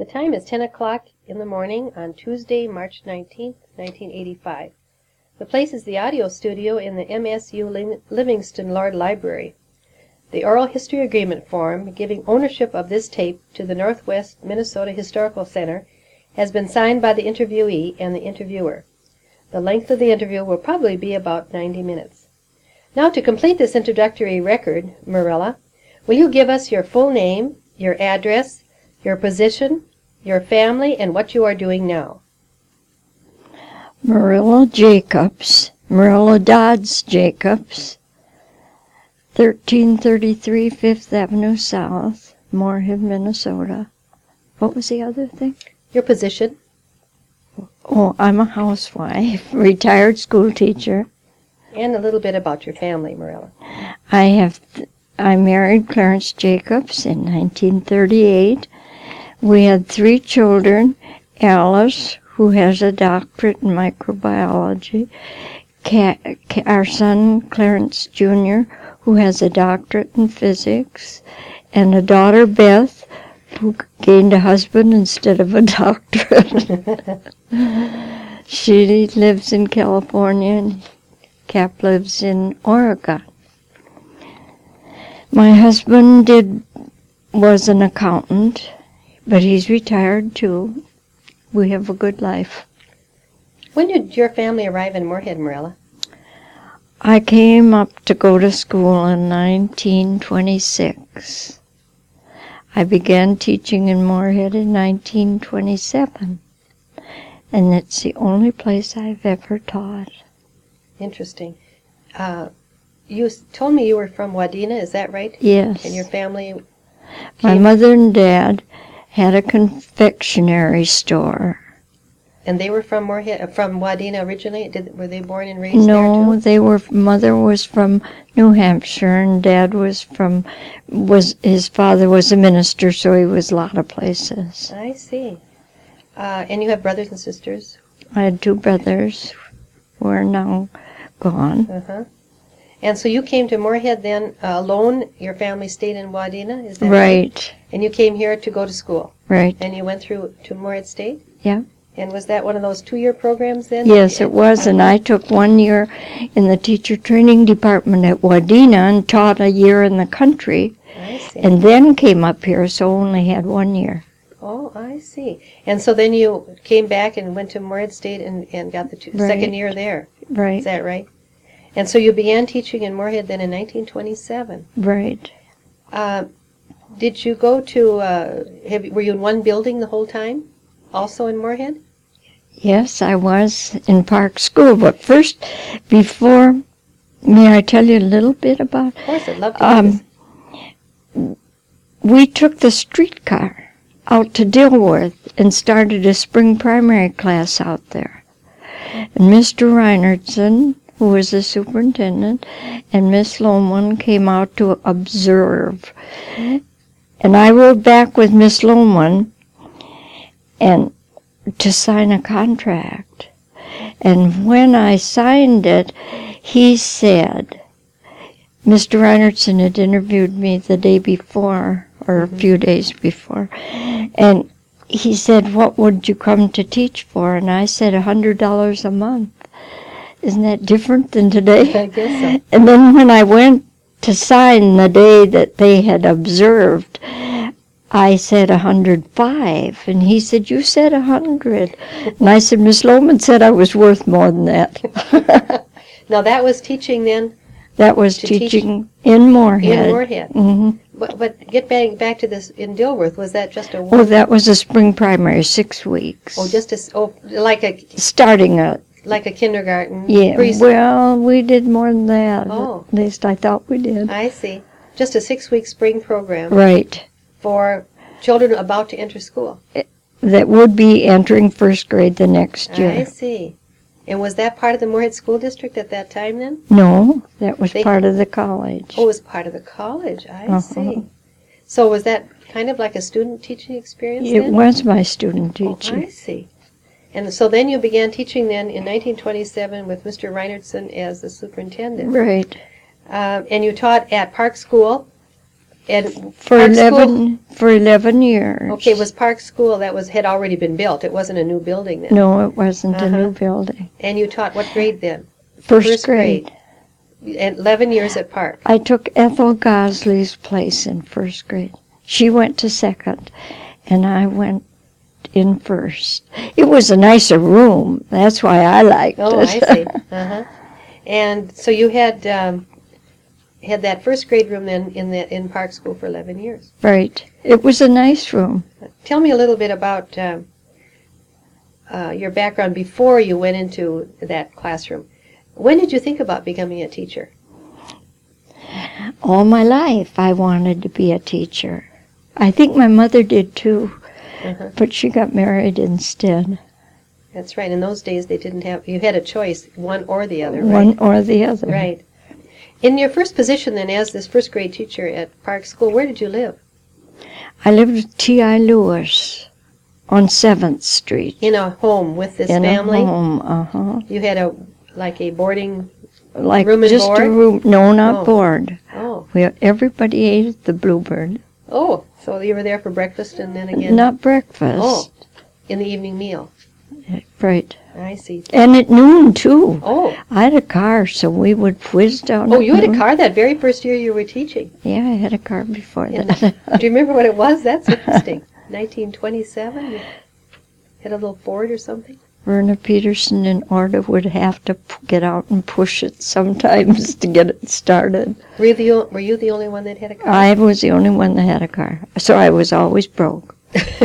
The time is 10 o'clock in the morning on Tuesday, March 19th, 1985. The place is the audio studio in the MSU Livingston Lord Library. The oral history agreement form giving ownership of this tape to the Northwest Minnesota Historical Center has been signed by the interviewee and the interviewer. The length of the interview will probably be about 90 minutes. Now, to complete this introductory record, Marilla, will you give us your full name, your address, your position, your family, and what you are doing now? Marilla Jacobs, Marilla Dodds Jacobs, 1333 Fifth Avenue South, Moorhead, Minnesota. What was the other thing? Your position? Oh, I'm a housewife, retired school teacher. And a little bit about your family, Marilla. I married Clarence Jacobs in 1938. We had 3 children, Alice, who has a doctorate in microbiology, our son, Clarence Jr., who has a doctorate in physics, and a daughter, Beth, who gained a husband instead of a doctorate. She lives in California, and Cap lives in Oregon. My husband was an accountant, but he's retired too. We have a good life. When did your family arrive in Moorhead, Marilla? I came up to go to school in 1926. I began teaching in Moorhead in 1927, and it's the only place I've ever taught. Interesting. You told me you were from Wadena, is that right? Yes. And your family My mother and dad had a confectionery store. And they were from Moorhead, from Wadena originally? Were they born and raised there No, too? Mother was from New Hampshire, and Dad his father was a minister, so he was a lot of places. I see. And you have brothers and sisters? I had 2 brothers who are now gone. Uh-huh. And so you came to Moorhead then alone? Your family stayed in Wadena? Is that Right. And you came here to go to school? Right. And you went through to Moorhead State? Yeah. And was that one of those 2-year programs then? Yes, it was, and I took 1 year in the teacher training department at Wadena and taught a year in the country, I see. and then came up here, so only had 1 year. Oh, I see. And so then you came back and went to Moorhead State and got the second year there. Is Right. that right? And so you began teaching in Moorhead then in 1927. Right. Did you go to, were you in one building the whole time? Also in Moorhead? Yes, I was in Park School, but first, may I tell you a little bit about? Of course, I'd love to hear this. We took the streetcar out to Dilworth and started a spring primary class out there. And Mr. Reinertson, who was the superintendent, and Miss Lohman came out to observe. And I rode back with Miss Lohman and to sign a contract. And when I signed it, he said, Mr. Reinertson had interviewed me the day before, or a few days before, and he said, what would you come to teach for? And I said, $100 a month. Isn't that different than today? I guess so. And then when I went to sign the day that they had observed, I said 105, and he said, you said 100. And I said, Miss Lohman said I was worth more than that. Now that was teaching then? That was teaching in Moorhead. In Moorhead. Mm-hmm. But get back to this in Dilworth, was that just a Oh, that was a spring primary, 6 weeks. Oh, like a Starting like a kindergarten? Yeah, preschool. well, we did more than that. Oh. At least I thought we did. I see. Just a 6-week spring program. Right. For children about to enter school. That would be entering first grade the next year. I see. And was that part of the Moorhead School District at that time then? No, that was part of the college. Oh, it was part of the college. I see. So was that kind of like a student teaching experience then? It was my student Oh, teaching. I see. And so then you began teaching then in 1927 with Mr. Reinertson as the superintendent. Right. And you taught at Park School And For Park School, 11 years. okay, was Park School, had already been built. It wasn't a new building then. No, it wasn't a new Uh-huh. building. And you taught what grade then? First grade. And 11 years at Park. I took Ethel Gosley's place in first grade. She went to second, and I went in first. It was a nicer room. That's why I liked Oh, it. I see. Uh-huh. And so you had that first grade room then in Park School for 11 years. Right. It was a nice room. Tell me a little bit about your background before you went into that classroom. When did you think about becoming a teacher? All my life I wanted to be a teacher. I think my mother did too, Uh-huh. but she got married instead. That's right. In those days, you had a choice, one or the other, right? One or the other. Right. In your first position then as this first grade teacher at Park School, where did you live? I lived with T.I. Lewis on 7th Street. In a home with this in family? a home, uh-huh. You had a boarding, Like room and just board? a room. No, not Oh. board. oh, Everybody ate at the Bluebird. oh, so you were there for breakfast and then again Not breakfast. Oh. in the evening meal. Right. I see. And at noon, too. Oh, I had a car, so we would whiz down. oh, at you had a noon. car that very first year you were teaching. Yeah, I had a car before In that. Do you remember what it was? That's interesting. 1927? You had a little Ford or something? Verna Peterson and Orta would have to get out and push it sometimes to get it started. Were you the only one that had a car? I was the only one that had a car, so I was always broke.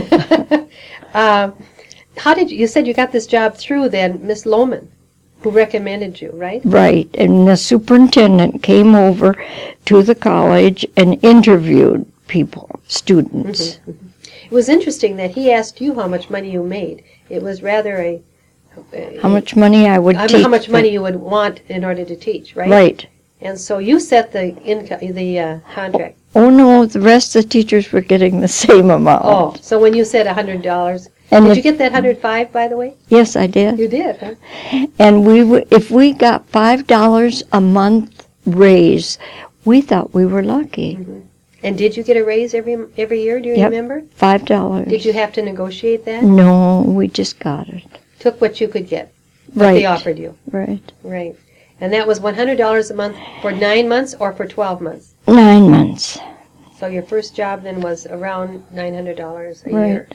How did you said you got this job through then Miss Lohman, who recommended you, right? Right, and the superintendent came over to the college and interviewed people, students. It was interesting that he asked you how much money you made. It was rather How much money I would teach. how much money you would want in order to teach, right? Right. And so you set the contract. Oh no, the rest of the teachers were getting the same amount. Oh, so when you said $100, and did if- you get that 105 by the way? Yes, I did. You did, huh? And if we got $5 a month raise, we thought we were lucky. And did you get a raise every year? Do you Yep. remember? $5. Did you have to negotiate that? No, we just got it. Took what you could get. What Right. they offered you. Right. Right. And that was $100 a month for 9 months or for 12 months? 9 months. So your first job then was around $900 a Right. year.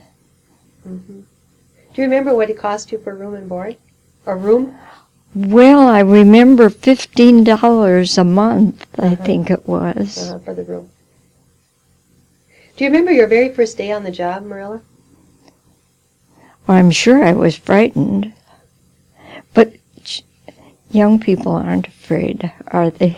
Do you remember what it cost you for room and board? Or room? Well, I remember $15 a month, I think it was. For the room. Do you remember your very first day on the job, Marilla? Well, I'm sure I was frightened. But young people aren't afraid, are they?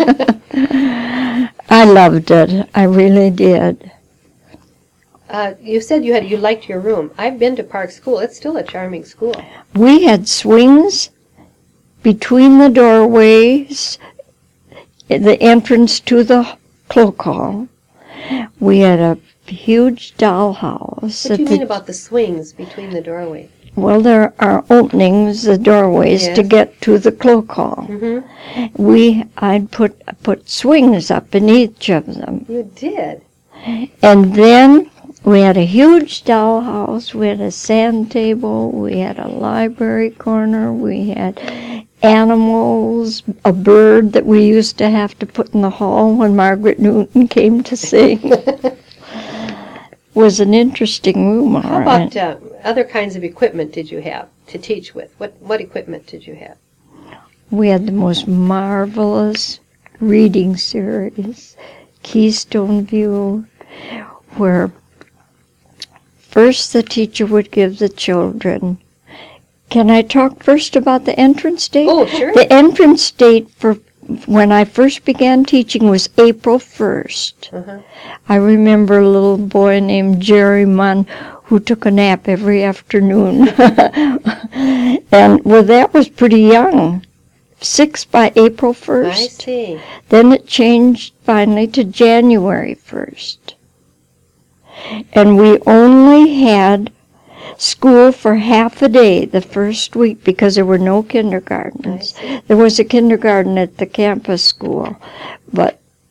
I loved it. I really did. You said you liked your room. I've been to Park School. It's still a charming school. We had swings between the doorways, the entrance to the cloak hall. We had a huge dollhouse. What do you mean about the swings between the doorway? Well, there are openings, the doorways, Yes. to get to the cloak hall. I'd put swings up in each of them. You did? And then we had a huge dollhouse, we had a sand table, we had a library corner, we had animals, a bird that we used to have to put in the hall when Margaret Newton came to sing. Was an interesting room, all How right. about other kinds of equipment did you have to teach with? What equipment did you have? We had the most marvelous reading series, Keystone View, where first the teacher would give the children. Can I talk first about the entrance date? Oh, sure. The entrance date for when I first began teaching was April 1st. I remember a little boy named Jerry Munn who took a nap every afternoon. And, well, that was pretty young. 6 by April 1st. I see. Then it changed finally to January 1st. And we only had school for half a day the first week because there were no kindergartens. There was a kindergarten at the campus school, but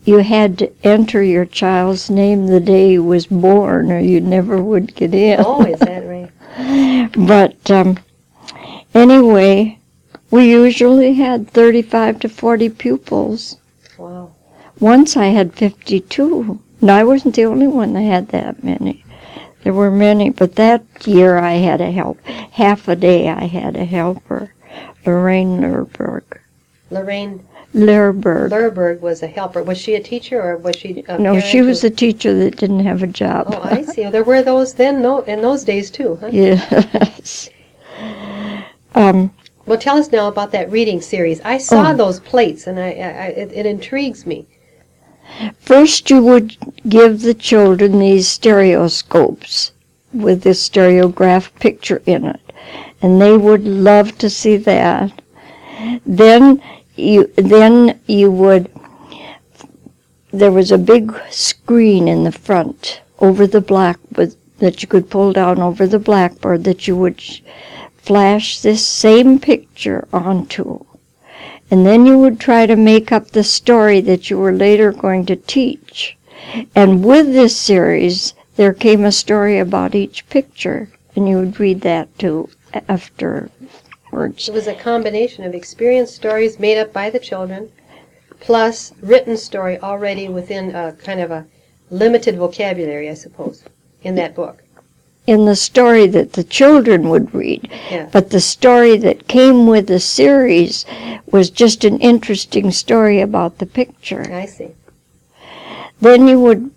you had to enter your child's name the day he was born, or you never would get in. Oh, is that right? But anyway, we usually had 35 to 40 pupils. Wow. Once I had 52. No, I wasn't the only one that had that many. There were many, but that year I had a help. Half a day I had a helper, Lorraine Lerberg. Lorraine Lerberg. Lerberg was a helper. Was she a teacher or was she a No, parent she was who- a teacher that didn't have a job. Oh, I see. There were those then, no, in those days too, huh? Yes. Well, tell us now about that reading series. I saw Oh. those plates, and it intrigues me. First, you would give the children these stereoscopes with the stereographed picture in it, and they would love to see that. Then you would. There was a big screen in the front over the blackboard that you could pull down over the blackboard that you would flash this same picture onto. And then you would try to make up the story that you were later going to teach. And with this series, there came a story about each picture, and you would read that too afterwards. It was a combination of experienced stories made up by the children, plus written story already within a kind of a limited vocabulary, I suppose, in that book. In the story that the children would read. Yeah. But the story that came with the series was just an interesting story about the picture. I see. Then you would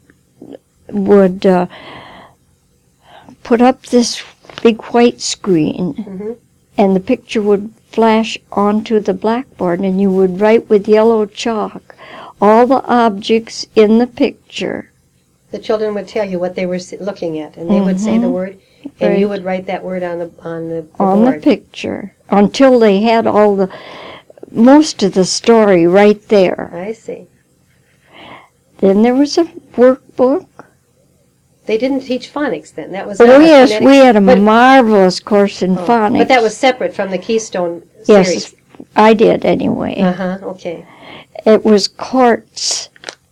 put up this big white screen, Mhm. and the picture would flash onto the blackboard, and you would write with yellow chalk all the objects in the picture. The children would tell you what they were looking at, and they would say the word, and you Right. would write that word on the On board. the picture, until they had most of the story right there. I see. Then there was a workbook. They didn't teach phonics then. That was Oh not a yes, phonetic- we had a but- marvelous course in oh, phonics. But that was separate from the Keystone Yes, series. I did anyway. Uh-huh, okay. It was Cords,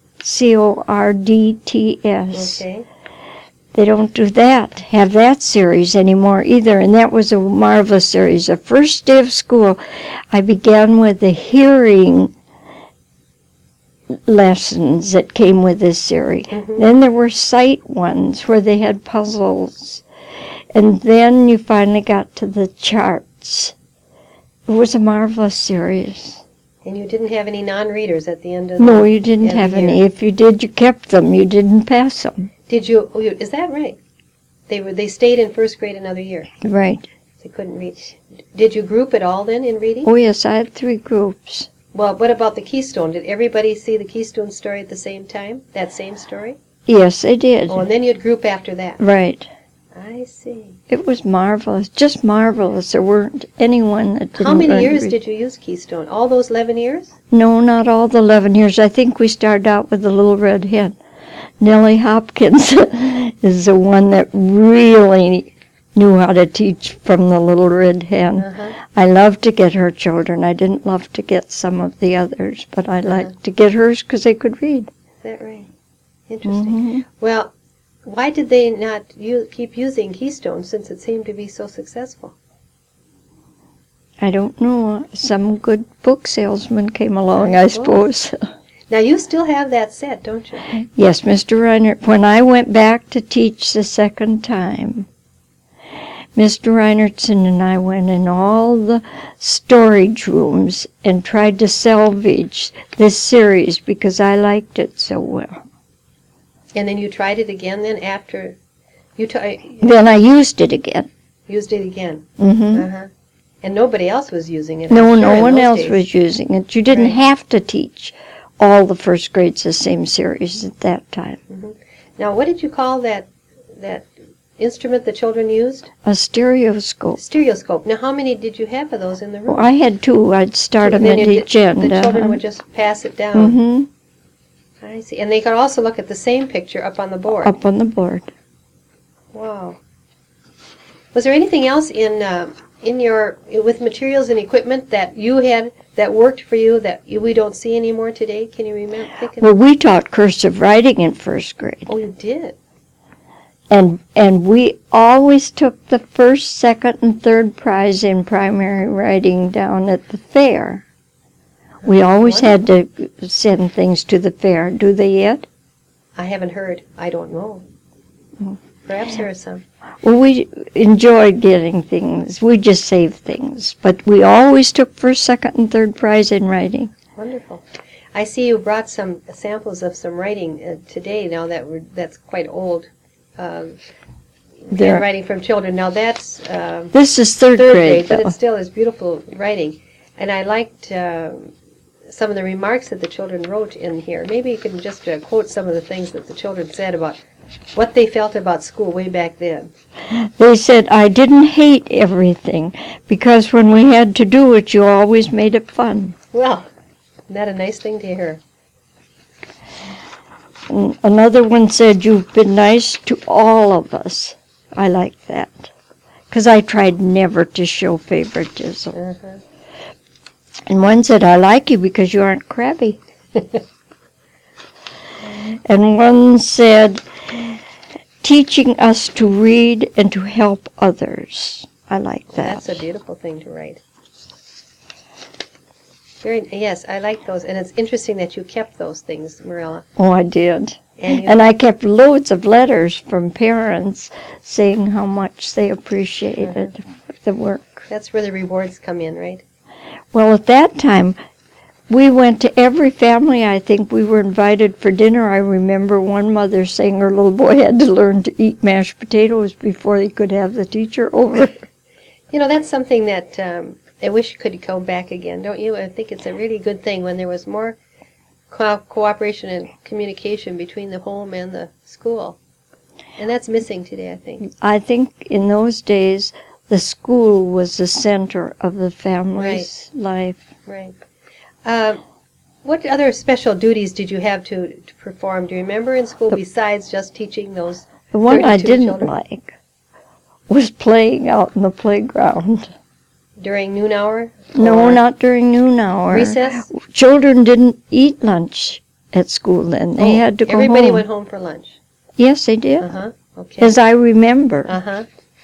Cordts. Okay. They don't have that series anymore either, and that was a marvelous series. The first day of school, I began with the hearing lessons that came with this series. Mhm. Then there were sight ones where they had puzzles, and then you finally got to the charts. It was a marvelous series. And you didn't have any non-readers at the end of No, the you didn't end of have the any. year. If you did, you kept them. You didn't pass them. Did you, is that right? They stayed in first grade another year. Right. They couldn't read. Did you group it all then in reading? Oh, yes, I had 3 groups. Well, what about the Keystone? Did everybody see the Keystone story at the same time? That same story? Yes, they did. Oh, and then you'd group after that. Right. I see. It was marvelous, just marvelous. There weren't anyone that didn't How many learn to years read. did you use Keystone? All those 11 years? No, not all the 11 years. I think we started out with the Little Red Hen. Nellie Hopkins is the one that really knew how to teach from the Little Red Hen. Uh-huh. I loved to get her children. I didn't love to get some of the others, but I liked to get hers because they could read. Is that right? Interesting. Mhm. Well, why did they not keep using Keystone since it seemed to be so successful? I don't know. Some good book salesman came along, I suppose. Now, you still have that set, don't you? Yes, Mr. Reinert. When I went back to teach the second time, Mr. Reinertson and I went in all the storage rooms and tried to salvage this series because I liked it so well. And then you tried it again then after you Then I used it again. used it again. Hmm Uh-huh. And nobody else was using it. No, I'm sure, no in one those else days. was using it. You didn't Right. have to teach all the first grades the same series at that time. Now, what did you call that instrument the children used? A stereoscope. Stereoscope. Now, how many did you have of those in the room? Well, I had 2. I'd start them Then at you each end. The children would just pass it down. Mm-hmm. I see. And they could also look at the same picture up on the board. Up on the board. Wow. Was there anything else in your with materials and equipment that you had that worked for you that we don't see anymore today? Can you remember? Well, we taught cursive writing in first grade. Oh, you did? And we always took the first, second, and third prize in primary writing down at the fair. We always had to send things to the fair. Do they yet? I haven't heard. I don't know. Perhaps there are some. Well, we enjoyed getting things. We just saved things. But we always took first, second, and third prize in writing. Wonderful. I see you brought some samples of some writing today. Now that's quite old. Writing from children. Now that's this is third grade, but it still is beautiful writing. And I liked some of the remarks that the children wrote in here. Maybe you can just quote some of the things that the children said about what they felt about school way back then. They said, I didn't hate everything, because when we had to do it, you always made it fun. Well, isn't that a nice thing to hear? And another one said, you've been nice to all of us. I like that, because I tried never to show favoritism. Uh-huh. And one said, I like you because you aren't crabby. And one said, teaching us to read and to help others. I like that. That's a beautiful thing to write. Yes, I like those. And it's interesting that you kept those things, Marilla. Oh, I did. And I kept loads of letters from parents saying how much they appreciated the work. That's where the rewards come in, right? Well, at that time, we went to every family. I think we were invited for dinner. I remember one mother saying her little boy had to learn to eat mashed potatoes before he could have the teacher over. You know, that's something that I wish could go back again, don't you? I think it's a really good thing when there was more cooperation and communication between the home and the school. And that's missing today, I think. I think in those days, the school was the center of the family's life. Right. What other special duties did you have to perform? Do you remember in school besides just teaching those? The one I 32 didn't children? like was playing out in the playground. During noon hour? No, Or not during noon hour. recess? Children didn't eat lunch at school then. They had to go home. Everybody went home for lunch. Yes, they did. Uh-huh. Okay. As I remember. Uh-huh.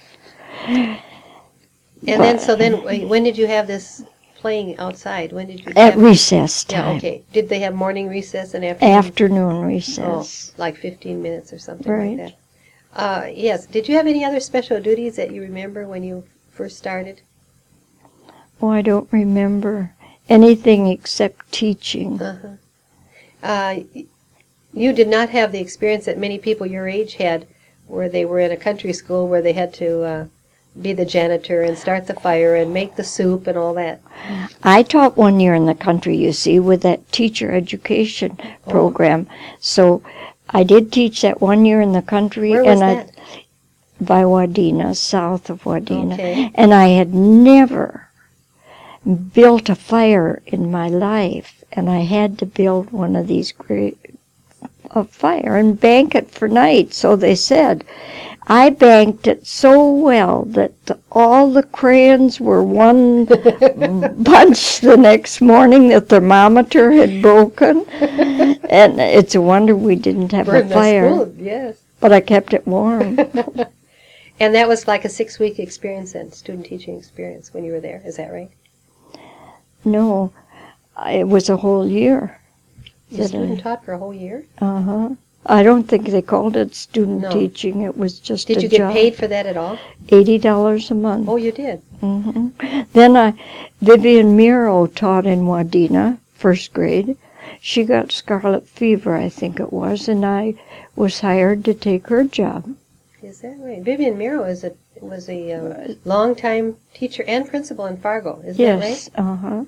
And then, when did you have this playing outside? When did you At have recess Yeah, time. okay. Did they have morning recess and afternoon? Afternoon Oh, recess. like 15 minutes or something Right. like that. Yes. Did you have any other special duties that you remember when you first started? Oh, I don't remember anything except teaching. You did not have the experience that many people your age had, where they were in a country school where they had to be the janitor and start the fire and make the soup and all that. I taught 1 year in the country, you see, with that teacher education program. So I did teach that 1 year in the country. Where was that? By Wadena, south of Wadena. Okay. And I had never built a fire in my life, and I had to build one of these a fire and bank it for night, so they said. I banked it so well that all the crayons were one bunch the next morning. The thermometer had broken, and it's a wonder we didn't have a fire. School, yes. But I kept it warm. And that was like a 6-week experience then, student teaching experience when you were there. Is that right? No, it was a whole year. You student taught for a whole year? Uh-huh. I don't think they called it student No. teaching. It was just Did a you get job. paid for that at all? $80 a month. Oh, you did? Hmm. Then Vivian Miro taught in Wadena, first grade. She got scarlet fever, I think it was, and I was hired to take her job. Is that right? Vivian Miro was a long-time teacher and principal in Fargo. Is that right? Yes, uh-huh.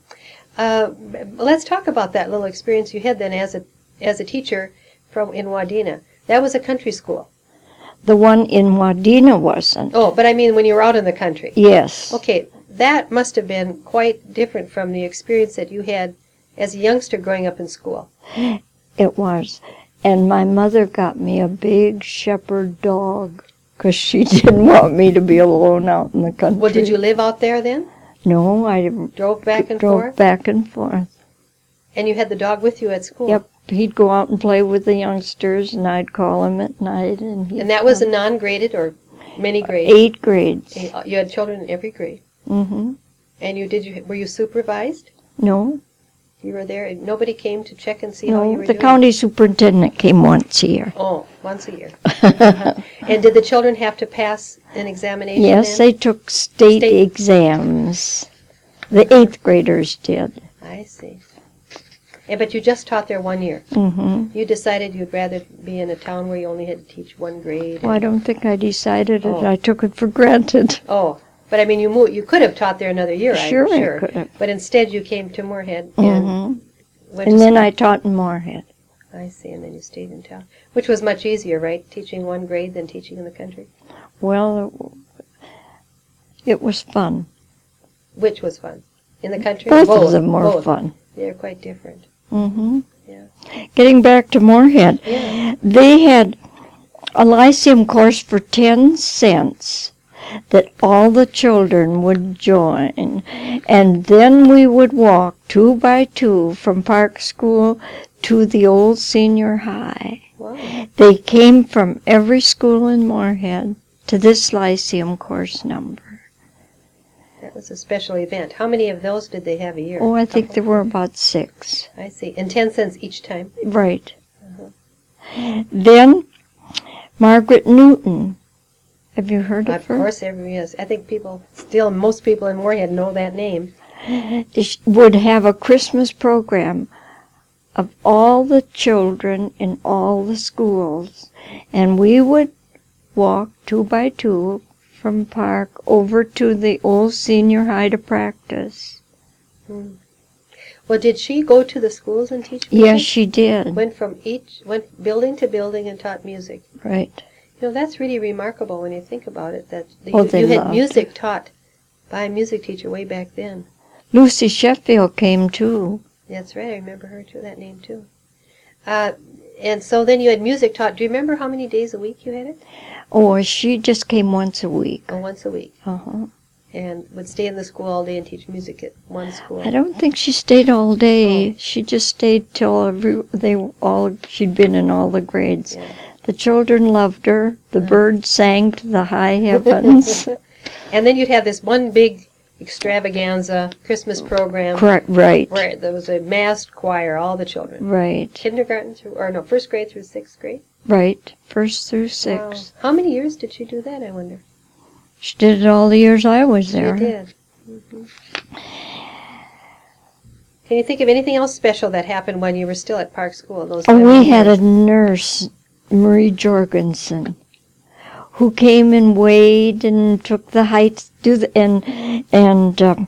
Let's talk about that little experience you had then as a teacher in Wadena. That was a country school. The one in Wadena wasn't. Oh, but I mean when you were out in the country. Yes. Okay, that must have been quite different from the experience that you had as a youngster growing up in school. It was. And my mother got me a big shepherd dog because she didn't want me to be alone out in the country. Well, did you live out there then? No, I Drove back and drove forth? back and forth. And you had the dog with you at school? Yep. He'd go out and play with the youngsters, and I'd call him at night. And that was a non-graded or many grades? 8 grades. You had children in every grade? Mm-hmm. And were you supervised? No. You were there, and nobody came to check and see how you No, were the doing? county superintendent came once a year. Oh, once a year. Uh-huh. And did the children have to pass an examination Yes, then? they took state exams. The 8th graders did. I see. But you just taught there 1 year. Mm-hmm. You decided you'd rather be in a town where you only had to teach 1 grade. Well, I don't think I decided it. Oh. I took it for granted. Oh, but I mean, you could have taught there another year, Sure, I'm sure. I could have. But instead you came to Moorhead and Mm-hmm. went to And then school. I taught in Moorhead. I see, and then you stayed in town. Which was much easier, right? Teaching 1 grade than teaching in the country? Well, it was fun. Which was fun? In the country? Both of them were Both. fun. They're quite different. Mm-hmm. Yeah. Getting back to Moorhead, Yeah. they had a Lyceum course for 10 cents that all the children would join, and then we would walk 2 by 2 from Park School to the old senior high. Wow. They came from every school in Moorhead to this Lyceum course number. That was a special event. How many of those did they have a year? Oh, I think there were about 6. I see. And 10 cents each time? Right. Uh-huh. Then Margaret Newton. Have you heard of Of her? course, yes. I think most people in Moorhead know that name. Would have a Christmas program of all the children in all the schools, and we would walk 2 by 2 from Park over to the old senior high to practice. Hmm. Well, did she go to the schools and teach music? Yes, she did. Went building to building and taught music. Right. You know, that's really remarkable when you think about it, that They you had loved music taught by a music teacher way back then. Lucy Sheffield came too. That's right, I remember her too, that name too. And so then you had music taught. Do you remember how many days a week you had it? Oh, she just came once a week. Oh, once a week. Uh-huh. And would stay in the school all day and teach music at one school. I don't think she stayed all day. She just stayed till she'd been in all the grades. Yeah. The children loved her. The birds sang to the high heavens. And then you'd have this one big extravaganza Christmas program. Correct, right. Where there was a massed choir, all the children. Right, Kindergarten first grade through 6th grade. right. 1st through 6th. Wow. How many years did she do that, I wonder? She did it all the years I was there. She did. Mm-hmm. Can you think of anything else special that happened when you were still at Park School? We had a nurse, Marie Jorgensen, who came and weighed and took the heights, and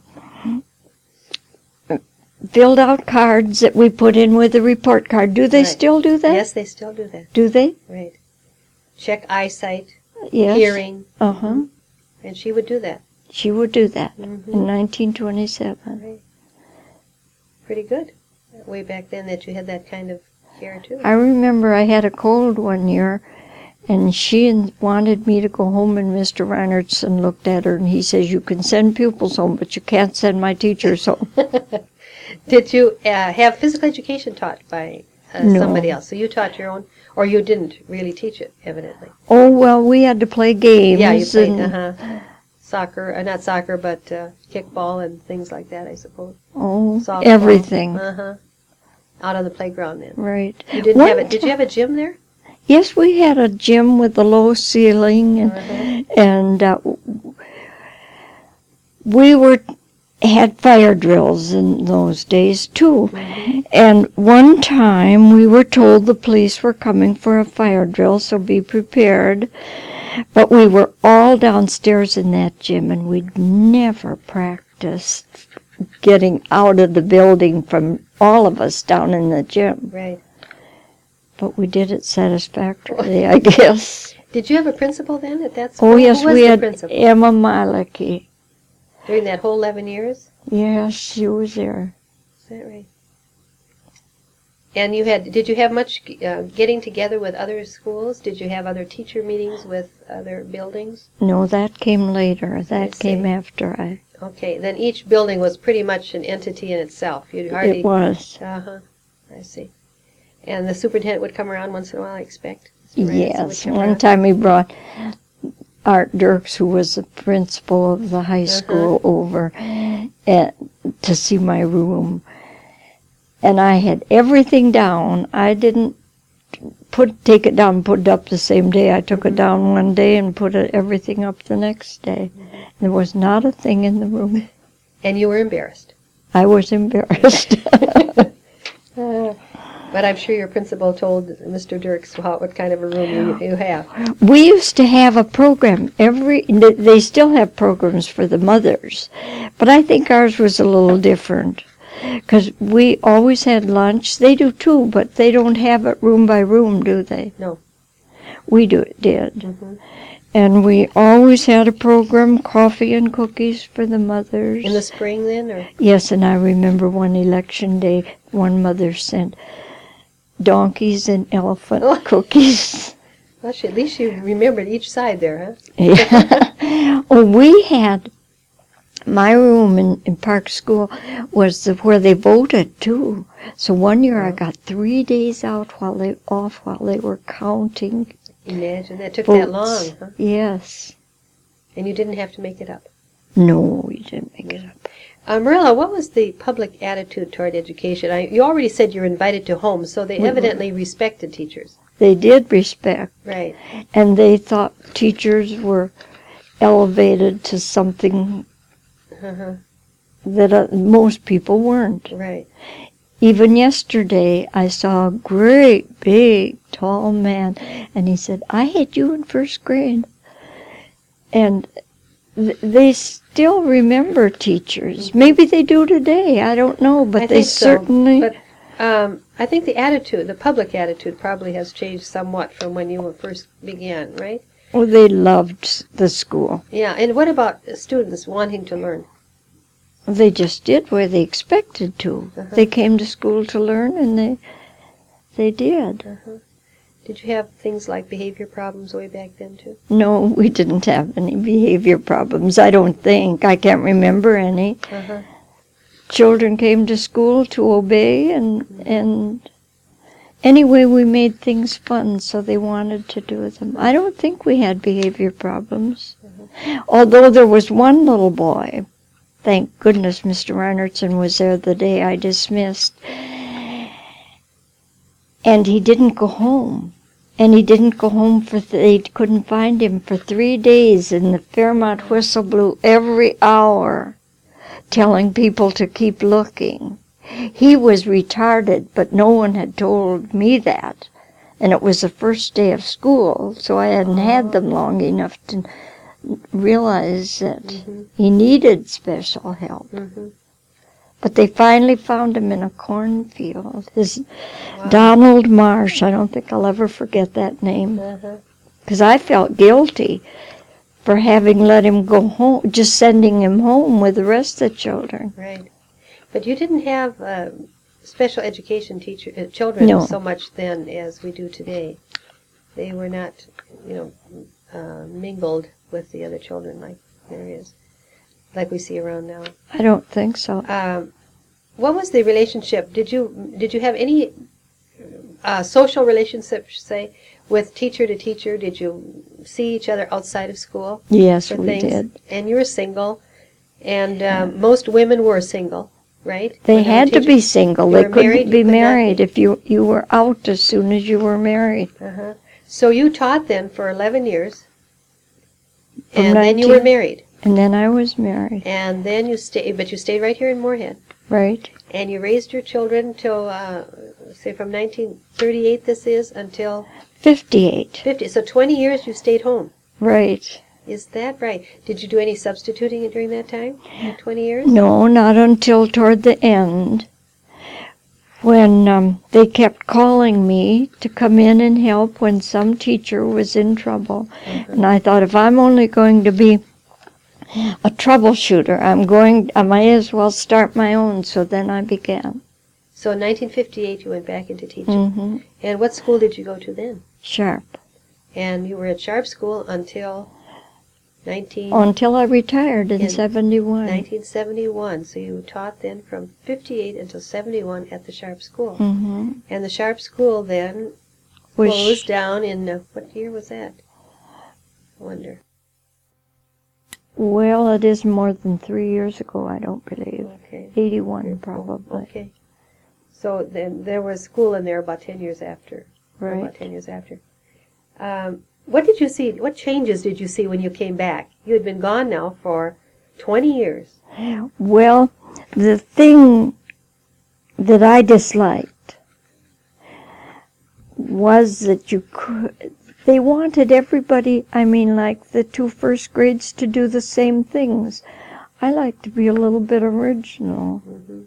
filled out cards that we put in with the report card. Do they Right. still do that? Yes, they still do that. Do they? Right. Check eyesight, Yes. hearing, Uh-huh. and she would do that. She would do that Mm-hmm. in 1927. Right. Pretty good. Way back then that you had that kind of care too. I remember I had a cold one year, and she wanted me to go home, and Mr. Reinertson looked at her, and he says, "You can send pupils home, but you can't send my teachers home." Did you have physical education taught by No. somebody else? So you taught your own, or you didn't really teach it, evidently. Oh, well, we had to play games. Yeah, you played and, soccer, not soccer, but kickball and things like that, I suppose. Oh, Softball. everything. Out on the playground then. Right. You didn't have it. Did you have a gym there? Yes, we had a gym with a low ceiling, and we had fire drills in those days too. And one time we were told the police were coming for a fire drill, so be prepared. But we were all downstairs in that gym, and we'd never practiced getting out of the building from all of us down in the gym. Right. But we did it satisfactorily, I guess. Did you have a principal then at that school? Oh, yes, Who was we the had principal? Emma Maliki. During that whole 11 years? Yes, she was there. Is that right? And did you have much getting together with other schools? Did you have other teacher meetings with other buildings? No, that came later. That I came see. after I... Okay, then each building was pretty much an entity in itself. You'd hardly. It was. Uh-huh, I see. And the superintendent would come around once in a while, I expect? Superintendent would Yes. come One around. time he brought Art Dirks, who was the principal of the high school, over to see my room. And I had everything down. I didn't take it down and put it up the same day. I took it down one day and put everything up the next day. There was not a thing in the room. And you were embarrassed. I was embarrassed. But I'm sure your principal told Mr. Dirks what kind of a room you have. We used to have a program they still have programs for the mothers, but I think ours was a little different because we always had lunch. They do too, but they don't have it room by room, do they? No. We did. Mm-hmm. And we always had a program, coffee and cookies for the mothers. In the spring then? Or? Yes, and I remember one election day, one mother sent donkeys and elephant cookies. Well, at least you remembered each side there, huh? Yeah. Oh, we had, my room in Park School was where they voted too. So one year I got 3 days off while they were counting. Imagine, that took votes. that long, huh? Yes. And you didn't have to make it up. No, we didn't make it up. Marilla, what was the public attitude toward education? You already said you were invited to homes, so they evidently respected teachers. They did respect. Right. And they thought teachers were elevated to something Uh-huh. that most people weren't. Right. Even yesterday, I saw a great, big, tall man, and he said, "I had you in first grade." And they still remember teachers. Maybe they do today. I don't know, but they certainly. So. But I think the attitude, the public attitude, probably has changed somewhat from when you first began, right? Oh, they loved the school. Yeah. And what about students wanting to learn? They just did where they expected to. Uh-huh. They came to school to learn, and they did. Uh-huh. Did you have things like behavior problems way back then, too? No, we didn't have any behavior problems. I don't think. I can't remember any. Uh-huh. Children came to school to obey, and anyway, we made things fun, so they wanted to do them. I don't think we had behavior problems. Although there was one little boy, thank goodness Mr. Reinertson was there the day I dismissed, and he didn't go home. And he didn't go home they couldn't find him for 3 days, and the Fairmont whistle blew every hour, telling people to keep looking. He was retarded, but no one had told me that. And it was the first day of school, so I hadn't had them long enough to realize that he needed special help. Mm-hmm. But they finally found him in a cornfield. Donald Marsh, I don't think I'll ever forget that name. Because I felt guilty for having let him go home, just sending him home with the rest of the children. Right. But you didn't have special education children No. so much then as we do today. They were not, mingled with the other children like we see around now. I don't think so. What was the relationship? Did you have any social relationships, say, with teacher to teacher? Did you see each other outside of school? Yes, for we things? did. And you were single, and most women were single, right? They When had to teachers? be single. You They were married, couldn't be you could not married be. if you were out as soon as you were married. Uh-huh. So you taught then for 11 years, From and then you were 19 married, And then I was married, and then you stayed right here in Moorhead, right? and you raised your children till, say, from 1938 this is, until 58, 50. So 20 years you stayed home. right. Is that right? Did you do any substituting during that time, 20 years? No, not until toward the end, when they kept calling me to come in and help when some teacher was in trouble. And I thought, if I'm only going to be a troubleshooter, I might as well start my own. So then I began. So in 1958 you went back into teaching. Mm-hmm. And what school did you go to then? Sharp. And you were at Sharp School until until I retired in 71. 1971. So you taught then from 58 until 71 at the Sharp School. Mm-hmm. And the Sharp School then closed down in, what year was that? I wonder. Well, it is more than 3 years ago, I don't believe. Okay. 81 probably. Okay. So then there was school in there about 10 years after. Right. About 10 years after. What did you see? What changes did you see when you came back? You had been gone now for 20 years. Well, the thing that I disliked was that they wanted everybody, I mean, like the 2 first grades, to do the same things. I like to be a little bit original. Mm-hmm.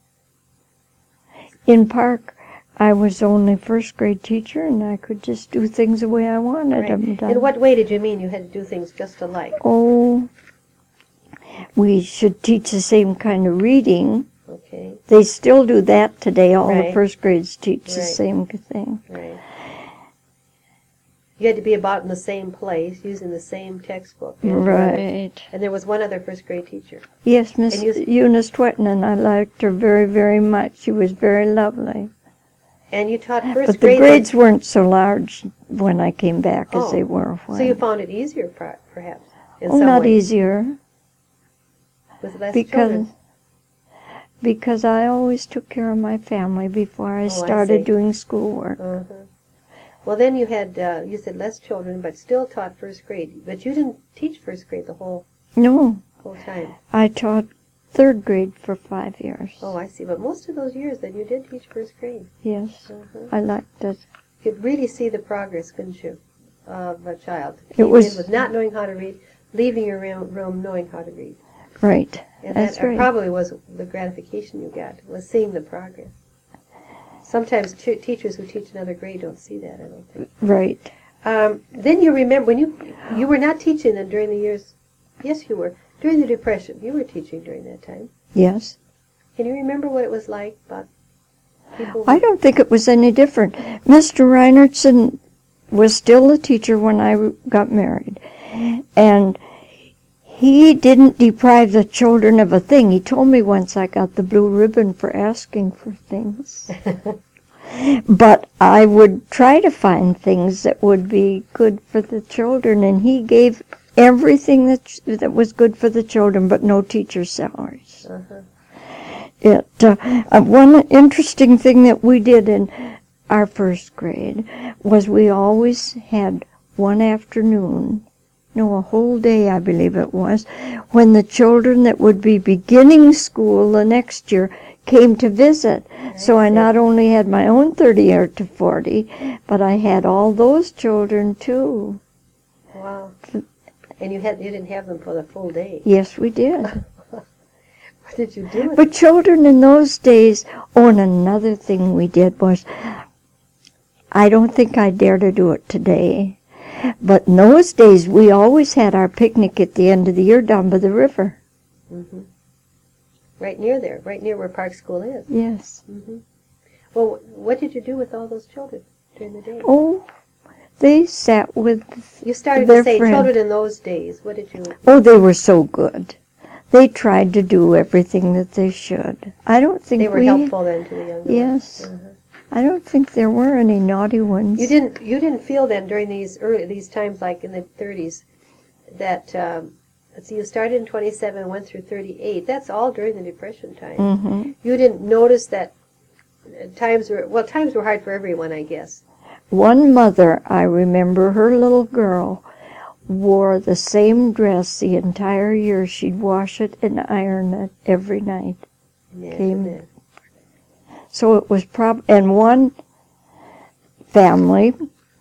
In Park, I was only first grade teacher, and I could just do things the way I wanted them done. In what way did you mean you had to do things just alike? Oh, we should teach the same kind of reading. Okay. They still do that today. All the Right. first grades teach the Right. same thing. Right. You had to be about in the same place, using the same textbook. Right. And there was one other first grade teacher. Yes, Miss And Eunice Twetton, I liked her very, very much. She was very lovely. And you taught first But the grade. grades weren't so large when I came back as they were when. So you found it easier, perhaps, in Oh, some not ways, easier, with less children. because I always took care of my family before I started doing schoolwork. Uh-huh. Well, then you had, you said less children, but still taught first grade. But you didn't teach first grade the whole No, time. I taught third grade for 5 years. Oh, I see. But most of those years, then you did teach first grade. Yes, Uh-huh. I liked it. You could really see the progress, couldn't you, of a child? It was with not knowing how to read, leaving your room knowing how to read. right. And That's that right. probably was the gratification you got, was seeing the progress. Sometimes teachers who teach another grade don't see that, I don't think. Right. Then you remember, when you were not teaching then during the years, yes you were, during the Depression, you were teaching during that time. Yes. Can you remember what it was like about people? I don't think it was any different. Mr. Reinertson was still a teacher when I got married. And he didn't deprive the children of a thing. He told me once I got the blue ribbon for asking for things. But I would try to find things that would be good for the children, and he gave everything that was good for the children, but no teacher salaries. Uh-huh. One interesting thing that we did in our first grade was we always had one afternoon, no, a whole day I believe it was, when the children that would be beginning school the next year came to visit. So I not only had my own 30 or to 40, but I had all those children too. Wow. And you didn't have them for the full day. Yes, we did. What did you do with But children in those days, and another thing we did was, I don't think I dare to do it today, but in those days we always had our picnic at the end of the year down by the river. Mm-hmm. Right near there, right near where Park School is. Yes. Mm-hmm. Well, what did you do with all those children during the day? Oh, they sat with You started their to say friend. children in those days. What did you? Oh, they were so good. They tried to do everything that they should. I don't think They were helpful then to the young girls. Yes. Uh-huh. I don't think there were any naughty ones. You didn't feel then during these times, like in the 30s, that let's see, you started in 27 and went through 38. That's all during the Depression time. Mm-hmm. You didn't notice that times were hard for everyone, I guess. One mother, I remember, her little girl wore the same dress the entire year. She'd wash it and iron it every night. Yeah, So it was and one family,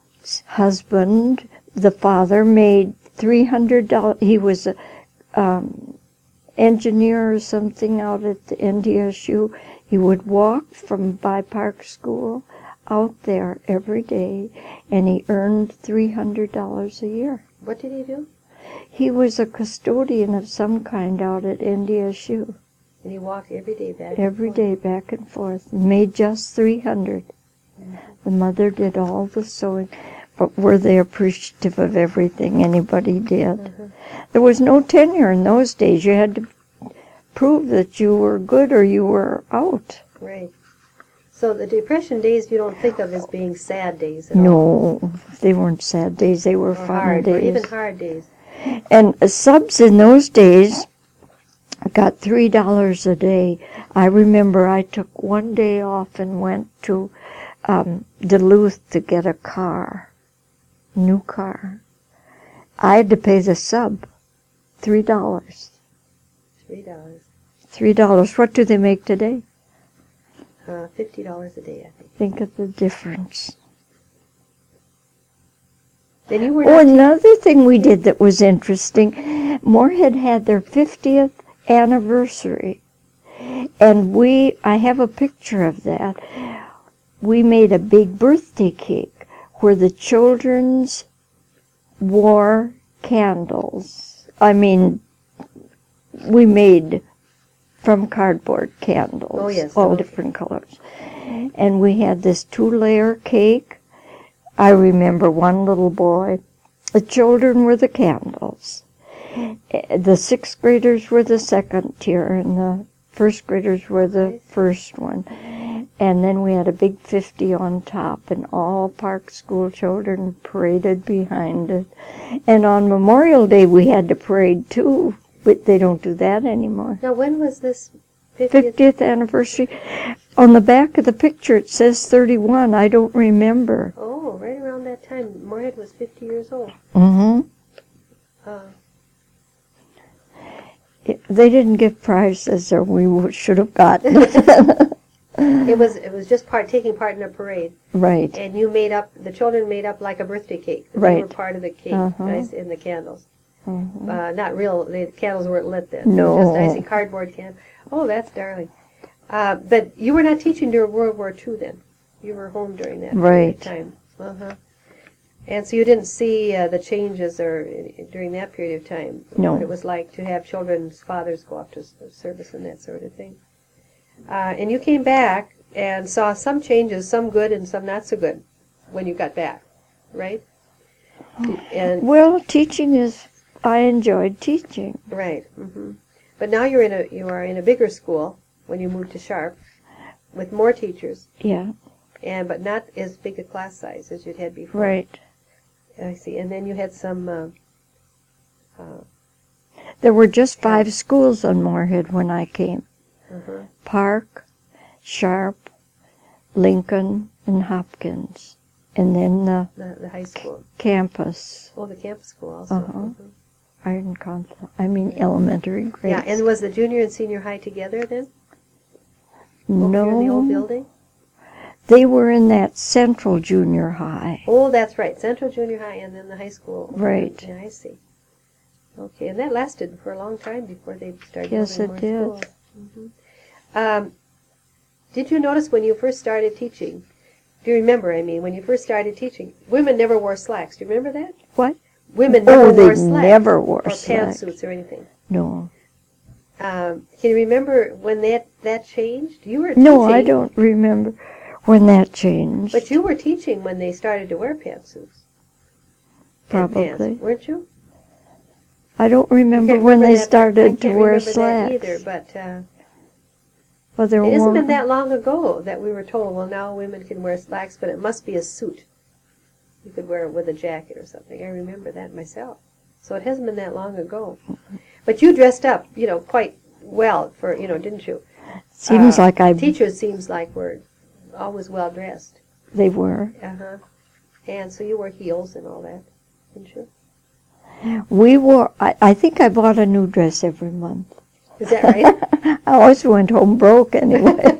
husband, the father made $300. He was a engineer or something out at the NDSU. He would walk from By Park School out there every day, and he earned $300 a year. What did he do? He was a custodian of some kind out at NDSU. And he walked every day back. Every day back and forth. Made just $300. The mother did all the sewing, but were they appreciative of everything anybody did? There was no tenure in those days. You had to prove that you were good or you were out. Right. So the Depression days you don't think of as being sad days at all. No, they weren't sad days. They were Or fun hard, days. or even hard days. And subs in those days got $3 a day. I remember I took one day off and went to Duluth to get a car, new car. I had to pay the sub $3. $3. $3. What do they make today? $50 a day, I think. Think of the difference. Then you were Oh, not another thing we did that was interesting, Moorhead had their 50th anniversary. And I have a picture of that. We made a big birthday cake where the children's wore candles. I mean, we made from cardboard candles, Oh, yes, all okay. different colors. And we had this 2-layer cake. I remember one little boy. The children were the candles. The 6th graders were the second tier, and the 1st graders were the first one. And then we had a big 50 on top, and all Park School children paraded behind it. And on Memorial Day, we had to parade too, but they don't do that anymore. Now, when was this 50th? 50th anniversary. On the back of the picture, it says 31. I don't remember. Oh, right around that time. Moorhead was 50 years old. Mm-hmm. Uh, They didn't give prizes, or we should have gotten. it was just taking part in a parade. Right. And the children made up like a birthday cake. They Right. were part of the cake, Uh-huh. nice in the candles. Mhm. Not real, the candles weren't lit then. No. Just icing cardboard candles. Oh, that's darling. But you were not teaching during World War II then. You were home during that period Right. of time. Uh-huh. And so you didn't see the changes during that period of time. No. What it was like to have children's fathers go off to service and that sort of thing. And you came back and saw some changes, some good and some not so good, when you got back, right? And Well, I enjoyed teaching. right. Hmm. But now you are in a bigger school when you moved to Sharp, with more teachers, Yeah, but not as big a class size as you'd had before. right. I see. And then you had some. There were just 5 schools on Moorhead when I came. Uh-huh. Park, Sharp, Lincoln, and Hopkins. And then The high school. campus, Oh, the campus school also. Uh-huh. Mhm. elementary grades. Yeah, and was the junior and senior high together then? Over here in the old No, building? they were in that central junior high. Oh, that's right. Central Junior High and then the high school. Right. Yeah, I see. Okay, and that lasted for a long time before they started Yes, building it more did. schools. Mhm. Did you notice when you first started teaching, do you remember, when you first started teaching, women never wore slacks. Do you remember that? What? Women never Oh, wore they slacks. never wore or slacks. pantsuits or anything. No. Can you remember when that changed? You were No, teaching, I don't remember when that changed. But you were teaching when they started to wear pantsuits. and Probably. pants, weren't you? I don't remember Can't when remember they that- I started to can't wear remember slacks. that either, but Well, there it hasn't were been that long ago that we were told, well, now women can wear slacks, but it must be a suit. You could wear it with a jacket or something. I remember that myself. So it hasn't been that long ago. But you dressed up, quite well for, didn't you? Seems like Teachers seems like were always well dressed. they were. Uh-huh. And so you wore heels and all that, didn't you? We wore. I think I bought a new dress every month. Is that right? I always went home broke anyway.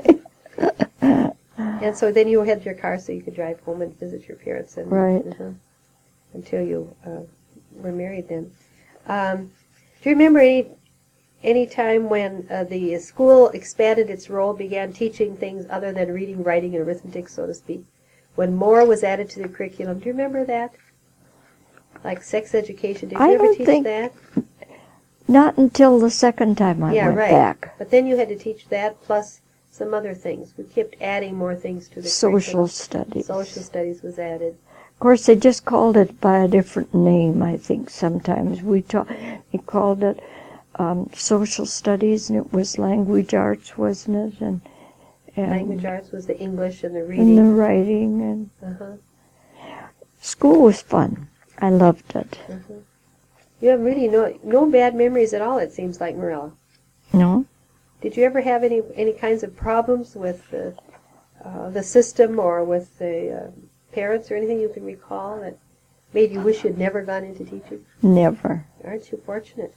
And so then you had your car so you could drive home and visit your parents. And, Right. Until you were married then. Do you remember any time when the school expanded its role, began teaching things other than reading, writing, and arithmetic, so to speak? When more was added to the curriculum. Do you remember that? Like sex education. Did you I ever don't teach think- that? Not until the second time I Yeah, went right. back. But then you had to teach that plus some other things. We kept adding more things to the Social curriculum. studies. Social studies was added. Of course, they just called it by a different name, I think, sometimes. They called it social studies, and it was language arts, wasn't it? And Language arts was the English and the and reading. the writing. And school was fun. I loved it. You have really no bad memories at all, it seems like, Marilla. No? Did you ever have any kinds of problems with the system or with the parents or anything you can recall that made you wish you'd never gone into teaching? Never. Aren't you fortunate?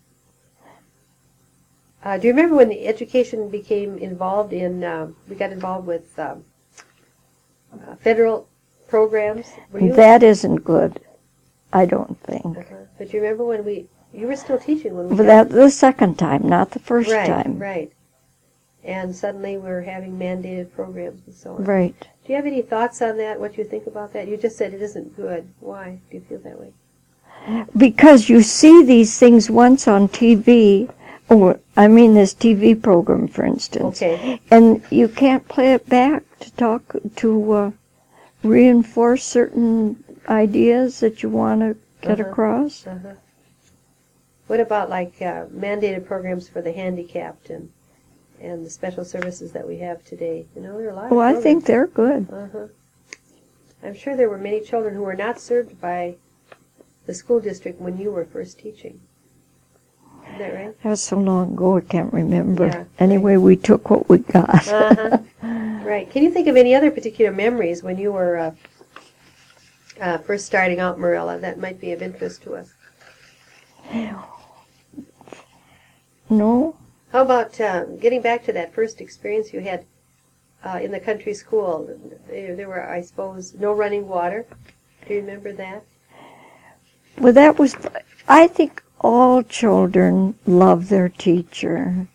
Do you remember when the education became involved in, we got involved with federal programs? Were you? That isn't good, I don't think. But you remember when you were still teaching when we But that the second time, not the first time. Right. And suddenly we're having mandated programs and so on. Right. Do you have any thoughts on that, what you think about that? You just said it isn't good. Why do you feel that way? Because you see these things once on TV, or I mean this TV program, for instance, Okay. and you can't play it back to reinforce certain ideas that you want to get across. What about like mandated programs for the handicapped and the special services that we have today? You know, there are a lot of Oh, I programs. think they're good. I'm sure there were many children who were not served by the school district when you were first teaching. Is that right? That was so long ago I can't remember. Yeah, Anyway, we took what we got. Right. Can you think of any other particular memories when you were first starting out, Marilla, that might be of interest to us? No? How about getting back to that first experience you had in the country school? There were, I suppose, no running water. Do you remember that? Well, I think all children love their teacher.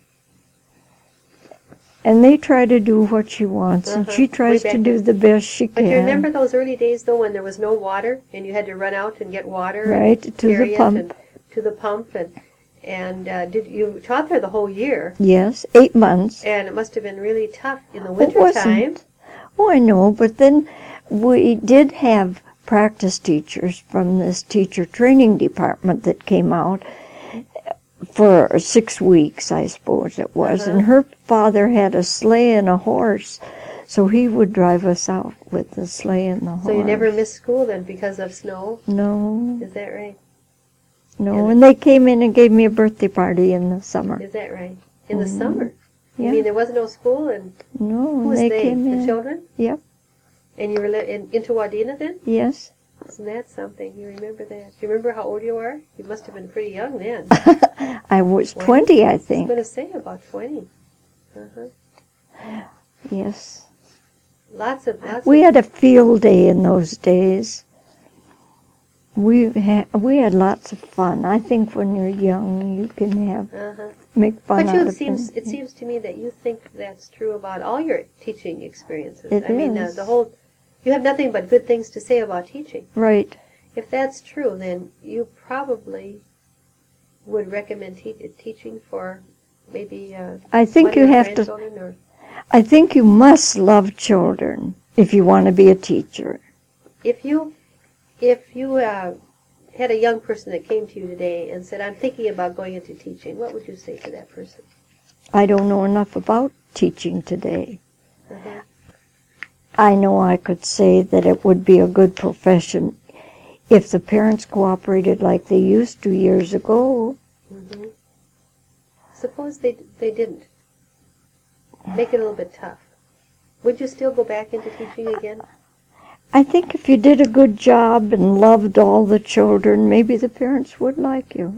And they try to do what she wants, and she tries to do the best she can. But you remember those early days, though, when there was no water, and you had to run out and get water? Right, to the pump. To the pump, and you taught there the whole year? Yes, 8 months. And it must have been really tough in the winter time. Oh, I know, but then we did have practice teachers from this teacher training department that came out for 6 weeks, I suppose it was, and her father had a sleigh and a horse, so he would drive us out with the sleigh and the horse. So you never missed school then because of snow? No. Is that right? No, and they came in and gave me a birthday party in the summer. Is that right? In the summer? Yeah. You mean there wasn't no school? And No, who was they they? came The in. children? Yep. And you were into Wadena then? Yes. Isn't that something? You remember that? Do you remember how old you are? You must have been pretty young then. I was 20, I I was think. going to say about 20. Yes. We had a field day in those days. We had lots of fun. I think when you're young, you can make fun But out of things. it seems to me that you think that's true about all your teaching experiences. It I mean, is. you have nothing but good things to say about teaching. Right. If that's true, then you probably would recommend teaching for maybe I think one you of your have to. grandchildren, or I think you must love children if you want to be a teacher. if you had a young person that came to you today and said, "I'm thinking about going into teaching," what would you say to that person? I don't know enough about teaching today. I know I could say that it would be a good profession if the parents cooperated like they used to years ago. Suppose they didn't. Make it a little bit tough. Would you still go back into teaching again? I think if you did a good job and loved all the children, maybe the parents would like you.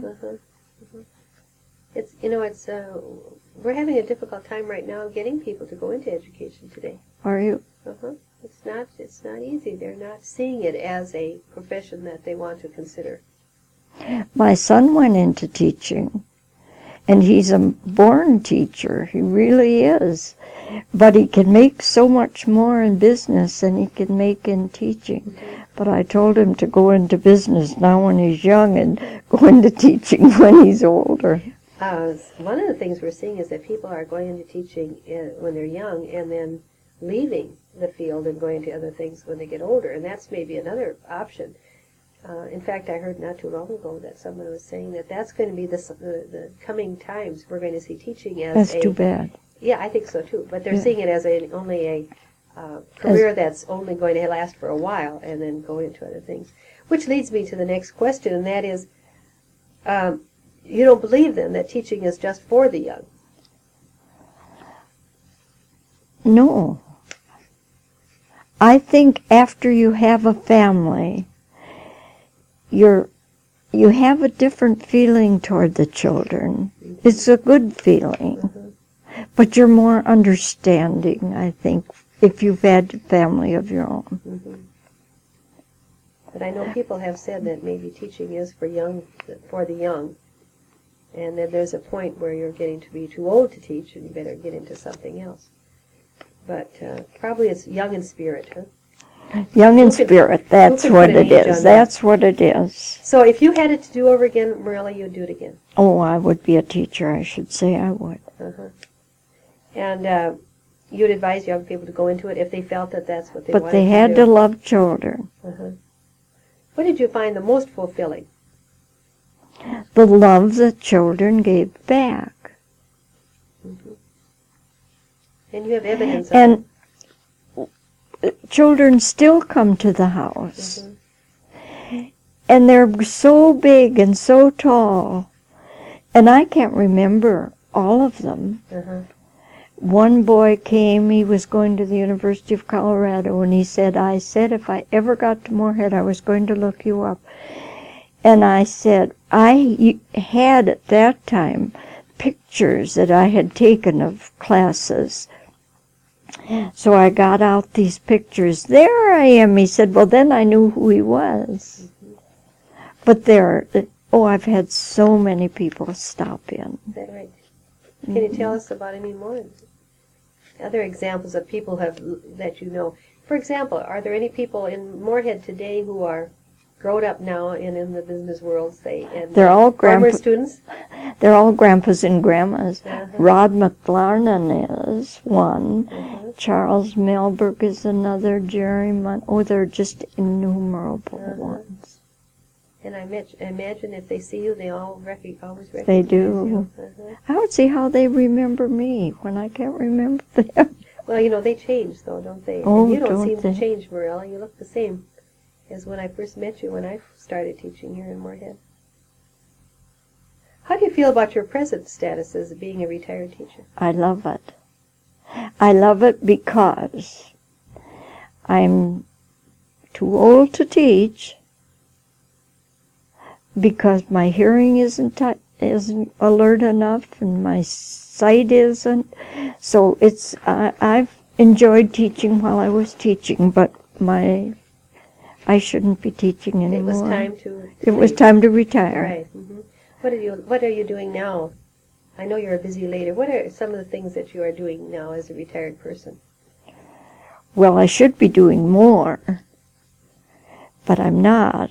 It's we're having a difficult time right now getting people to go into education today. Are you? It's not easy. They're not seeing it as a profession that they want to consider. My son went into teaching, and he's a born teacher. He really is. But he can make so much more in business than he can make in teaching. But I told him to go into business now when he's young and go into teaching when he's older. One of the things we're seeing is that people are going into teaching when they're young and then leaving the field and going into other things when they get older, and that's maybe another option. In fact, I heard not too long ago that someone was saying that that's going to be the coming times. We're going to see teaching as That's too bad. Yeah, I think so too. But they're Yeah. seeing it as only a career that's only going to last for a while and then go into other things. Which leads me to the next question, and that is, you don't believe then that teaching is just for the young? No. I think after you have a family, you have a different feeling toward the children. Mm-hmm. It's a good feeling. Mm-hmm. But you're more understanding, I think, if you've had a family of your own. Mm-hmm. But I know people have said that maybe teaching is for the young, and then there's a point where you're getting to be too old to teach, and you better get into something else. But probably it's young in spirit, huh? Young in spirit, that's can what put an it age is. on That's what it is. So if you had it to do over again, Marilla, you'd do it again. Oh, I would be a teacher, I should say I would. Uh-huh. And you'd advise young people to go into it if they felt that that's what they wanted But to do. they had to love children. Uh-huh. What did you find the most fulfilling? The love that children gave back. Mm-hmm. And you have evidence of And children still come to the house. Mm-hmm. And they're so big and so tall. And I can't remember all of them. Uh-huh. One boy came, he was going to the University of Colorado, and he said, I said if I ever got to Moorhead, I was going to look you up. And I said, I had at that time pictures that I had taken of classes. So I got out these pictures. There I am, he said. Well, then I knew who he was. Mm-hmm. But I've had so many people stop in. Is that right? Can you tell us about any more? Other examples of people that you know. For example, are there any people in Moorhead today who are grown up now and in the business world, say, and They're all former students? They're all grandpas and grandmas. Uh-huh. Rod McLarnon is one. Uh-huh. Charles Melberg is another. Jerry they're just innumerable Uh-huh. ones. And I imagine if they see you, they always recognize They do. you. Uh-huh. I would see how they remember me when I can't remember them. Well, they change, though, don't they? Oh, and you don't don't seem they? to change, Marilla. You look the same as when I first met you when I started teaching here in Moorhead. How do you feel about your present status as being a retired teacher? I love it. I love it because I'm too old to teach, because my hearing isn't alert enough and my sight isn't. So I've enjoyed teaching while I was teaching, but I shouldn't be teaching anymore. It was time to. It was time to retire. Right. Mm-hmm. What are you doing now? I know you're a busy lady. What are some of the things that you are doing now as a retired person? Well, I should be doing more, but I'm not.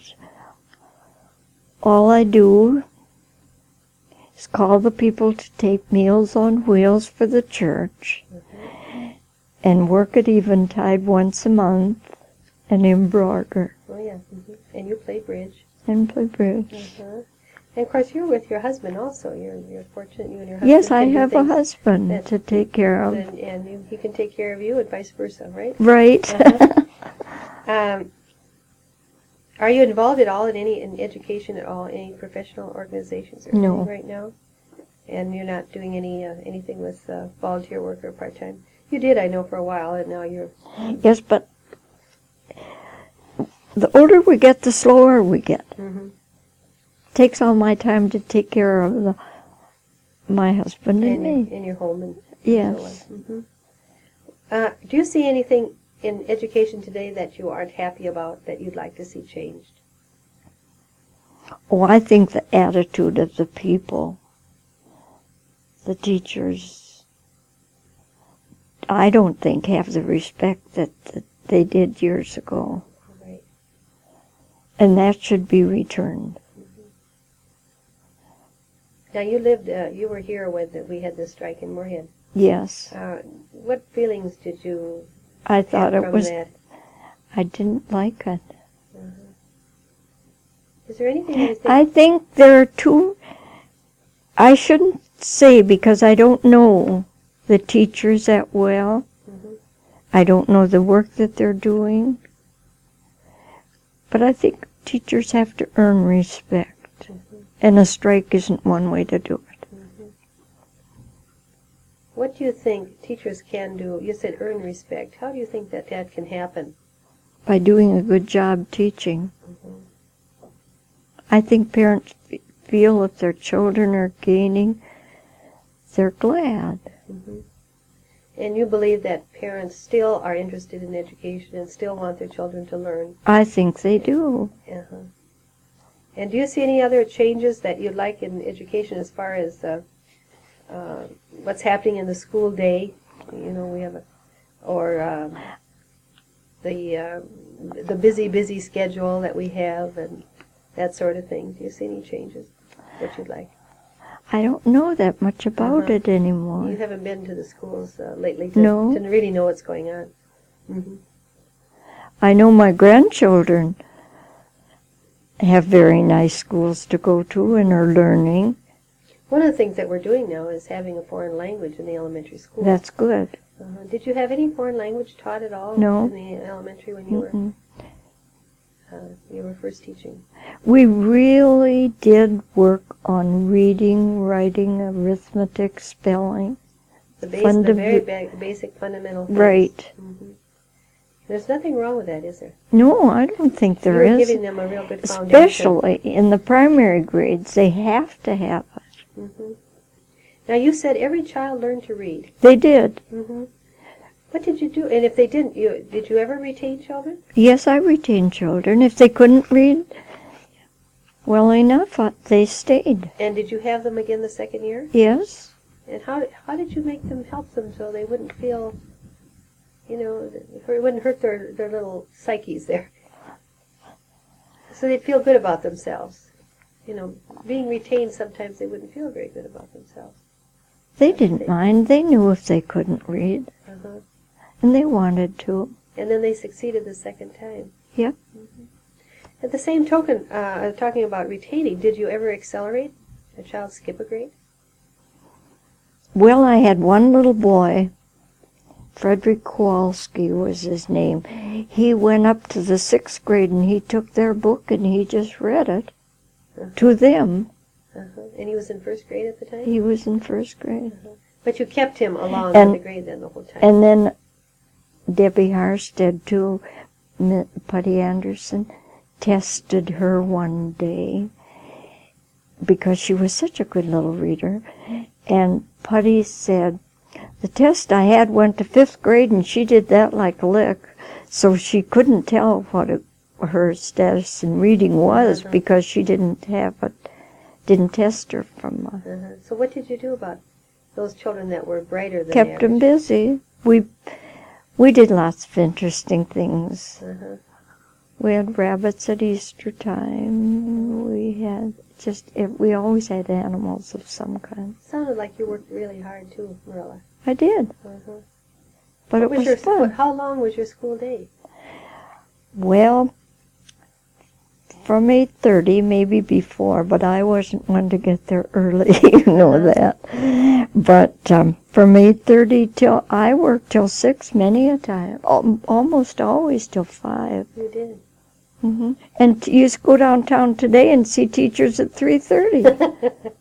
All I do is call the people to take Meals on Wheels for the church, and work at Eventide once a month, and embroider, Oh, yeah. Mm-hmm. And you play bridge. and play bridge. Uh-huh. And, of course, you're with your husband also. You're fortunate you and your husband Yes, I can do have a things husband that- to take care of. And he can take care of you and vice versa, right? Right. Uh-huh. Are you involved at all in education at all, any professional organizations or No. anything right now? And you're not doing anything with volunteer work or part-time? You did, I know, for a while, and now you're... Yes, but the older we get, the slower we get. Mm-hmm. Takes all my time to take care of my husband and me. In your home and Yes. so on. Mm-hmm. Do you see anything in education today that you aren't happy about that you'd like to see changed? Oh, I think the attitude of the people, the teachers, I don't think have the respect that they did years ago. Right. And that should be returned. Now, you were here when we had this strike in Moorhead. Yes. What feelings did you I thought it from was, that? I didn't like it. Is there anything you think? I think there are two, I shouldn't say because I don't know the teachers that well. Mhm. I don't know the work that they're doing. But I think teachers have to earn respect. And a strike isn't one way to do it. What do you think teachers can do? You said earn respect. How do you think that that can happen? By doing a good job teaching. I think parents feel if their children are gaining, they're glad. And you believe that parents still are interested in education and still want their children to learn? I think they do. And do you see any other changes that you'd like in education as far as what's happening in the school day? You know, we have the busy schedule that we have and that sort of thing. Do you see any changes that you'd like? I don't know that much about it anymore. You haven't been to the schools lately No. to really know what's going on. I know my grandchildren have very nice schools to go to and are learning. One of the things that we're doing now is having a foreign language in the elementary school. That's good. Did you have any foreign language taught at all No. in the elementary when you were first teaching? We really did work on reading, writing, arithmetic, spelling. The very basic fundamental things. Right. There's nothing wrong with that, is there? No, I don't think there is. You're giving them a real good foundation. Especially in the primary grades, they have to have it. Now, you said every child learned to read. They did. What did you do? And if they didn't, did you ever retain children? Yes, I retained children. If they couldn't read well enough, they stayed. And did you have them again the second year? Yes. And how did you make them help them so they wouldn't feel, you know, it wouldn't hurt their little psyches there? So they'd feel good about themselves. You know, being retained, sometimes they wouldn't feel very good about themselves. They didn't mind. They knew if they couldn't read. And they wanted to. And then they succeeded the second time. Yep. At the same token, talking about retaining, did you ever accelerate a child skip a grade? Well, I had one little boy, Frederick Kowalski was his name. He went up to the 6th grade and he took their book and he just read it to them. And he was in 1st grade at the time? He was in 1st grade. But you kept him along with the grade then the whole time? And then Debbie Harstead, too, Putty Anderson, tested her one day because she was such a good little reader. And Putty said, the test I had went to 5th grade and she did that like a lick. So she couldn't tell what her status in reading was because she didn't test her from... So what did you do about those children that were brighter than Kept average? them busy. We did lots of interesting things. We had rabbits at Easter time. We always had animals of some kind. Sounded like you worked really hard too, Marilla. I did. But it was fun. How long was your school day? Well, from 8:30, maybe before, but I wasn't one to get there early, you know that. But from 8:30 till, I worked till 6 many a time, almost always till 5. You did. And you just go downtown today and see teachers at 3:30.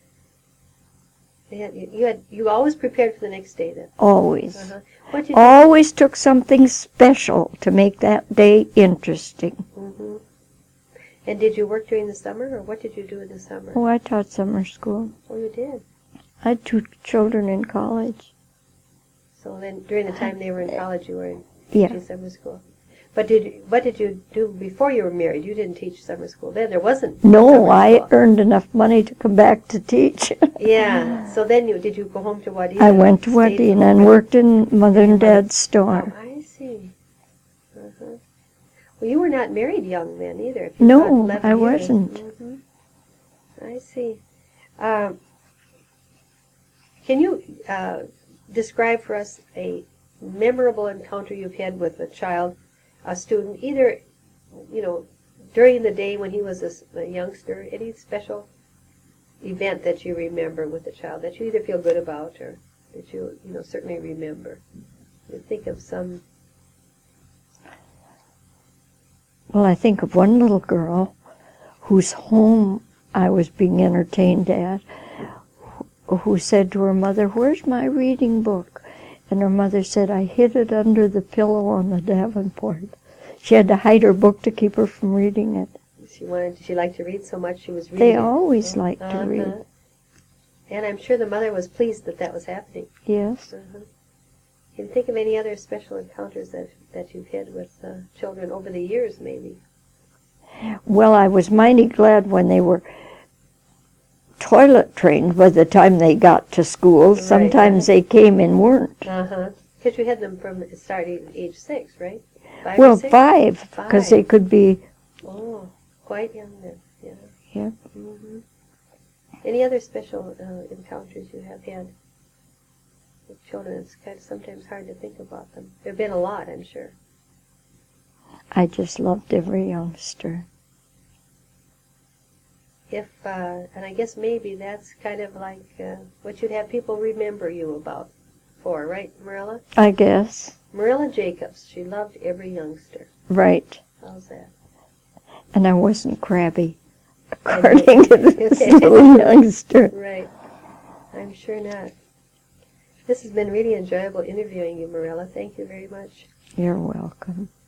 You always prepared for the next day then? Always. What did Always took something special to make that day interesting. And did you work during the summer, or what did you do in the summer? Oh, I taught summer school. Oh, you did? I had 2 children in college. So then during the time they were in college, you were in Yeah. teaching summer school. But what did you do before you were married? You didn't teach summer school then. There wasn't No, summer I school. earned enough money to come back to teach. Yeah. So then did you go home to Wadena? I went to Wadena and worked in Mother and Dad's store. Oh, I see. Well, you were not married young then either. If you taught No, 11 I years. wasn't. I see. Can you describe for us memorable encounter you've had with a child, a student, either, during the day when he was a youngster, any special event that you remember with the child that you either feel good about or that you certainly remember. You think of some. Well, I think of one little girl whose home I was being entertained at, who said to her mother, "Where's my reading book?" And her mother said, "I hid it under the pillow on the Davenport." She had to hide her book to keep her from reading it. She liked to read so much she was reading. They always liked to read. And I'm sure the mother was pleased that was happening. Yes. Can you think of any other special encounters that you've had with children over the years, maybe? Well, I was mighty glad when they were toilet trained by the time they got to school. Right. Sometimes they came and weren't. Because you had them from starting age 6, right? 5 Well, or 6? 5, because they could be... Oh, quite young then. Yeah. Yeah. Mm-hmm. Any other special encounters you have had with children? It's kind of sometimes hard to think about them. There have been a lot, I'm sure. I just loved every youngster. And I guess maybe that's kind of like what you'd have people remember you about for, right, Marilla? I guess. Marilla Jacobs, she loved every youngster. Right. How's that? And I wasn't crabby, according to this little youngster. Right. I'm sure not. This has been really enjoyable interviewing you, Marilla. Thank you very much. You're welcome.